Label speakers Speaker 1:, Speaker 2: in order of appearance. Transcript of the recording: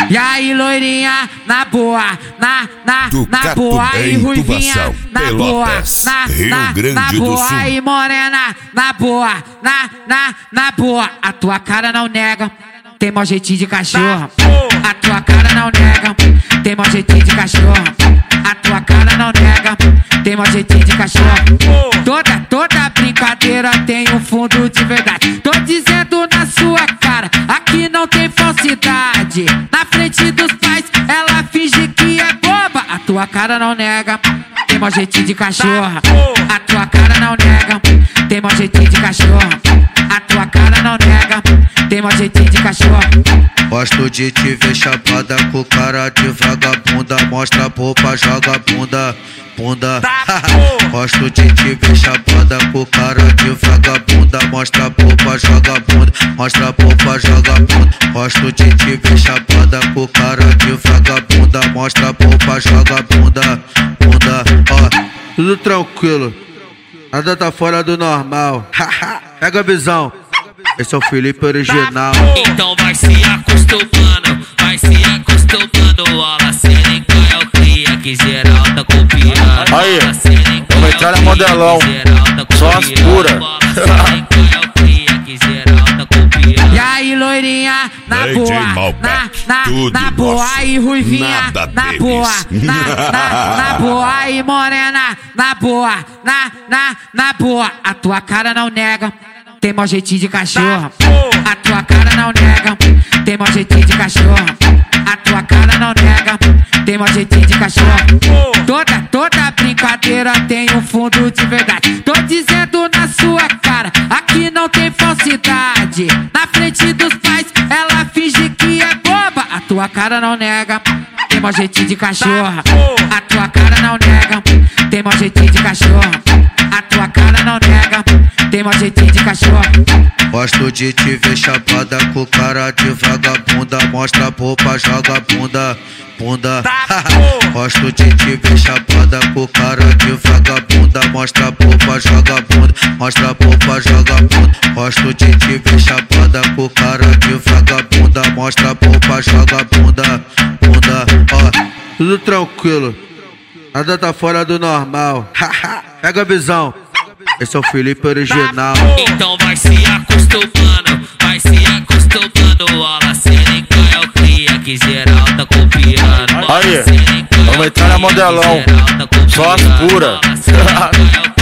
Speaker 1: E aí, loirinha, na boa, na boa, aí, ruivinha, na boa, na boa, aí, morena, na boa, na boa. A tua cara não nega, tem mau jeitinho de cachorro. A tua cara não nega, tem mau jeitinho de cachorro. A tua cara não nega, tem mau jeitinho de cachorro. Toda brincadeira tem um fundo de verdade. Tô dizendo na sua cara, aqui não tem falsidade. Na frente dos pais, ela finge que é boba. A tua cara não nega, tem mau jeitinho de cachorro. A tua cara não nega, tem mau jeitinho de cachorro. A tua cara não nega, tem mau jeitinho de cachorro.
Speaker 2: Gosto de te ver chapada com cara de vagabunda. Mostra a roupa, joga bunda. Gosto de te ver chapada com cara de vagabunda. Mostra a roupa, joga bunda. Mostra a roupa, joga bunda. Gosto de te ver chapada com cara de vagabunda. Mostra a roupa, joga bunda. Ó, tudo tranquilo, nada tá fora do normal. Pega a visão, esse é o Felipe original.
Speaker 3: Então vai se acostumando, vai se acostumando. Olha, Serenca é o cria que geral tá copiando.
Speaker 4: Aí, vamos entrar na modelão, só as puras.
Speaker 1: E aí, loirinha, na boa, na boa, aí, ruivinha, na boa, na boa, aí, morena, na boa, na boa. A tua cara não nega, tem mau jeitinho de cachorro. A tua cara não nega, tem mau jeitinho de cachorro. A tua cara não nega, tem mau jeitinho de cachorro. Toda brincadeira tem um fundo de verdade. Tô dizendo na sua cara, aqui não tem falsidade. Na frente dos pais, ela finge que é boba. A tua cara não nega, tem mau jeitinho de cachorro. A tua cara não nega, tem mau jeitinho de cachorro. A tua cara não nega, tem mau jeitinho de cachorro.
Speaker 2: Gosto de te ver chapada com cara de vagabunda. Mostra a roupa, joga bunda. Gosto de te ver chapada com cara de vagabunda. Mostra a roupa, joga bunda. Mostra a roupa, joga bunda. Gosto de te ver chapada com cara de vagabunda. Mostra a roupa, joga bunda. Ó, tudo tranquilo, nada tá fora do normal. Pega a visão, esse é o Felipe original.
Speaker 3: Então vai se acostumando, vai se acostumando. Olha, Serenca é o cria que geral tá copiando.
Speaker 4: Aí, vamos entrar na modelão, só as puras.